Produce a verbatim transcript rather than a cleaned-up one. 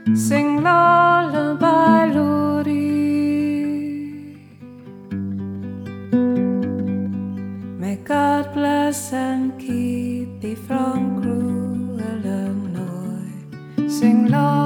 Sing lullaby, Lori. May God bless and keep thee from cruel annoy. Sing lullaby.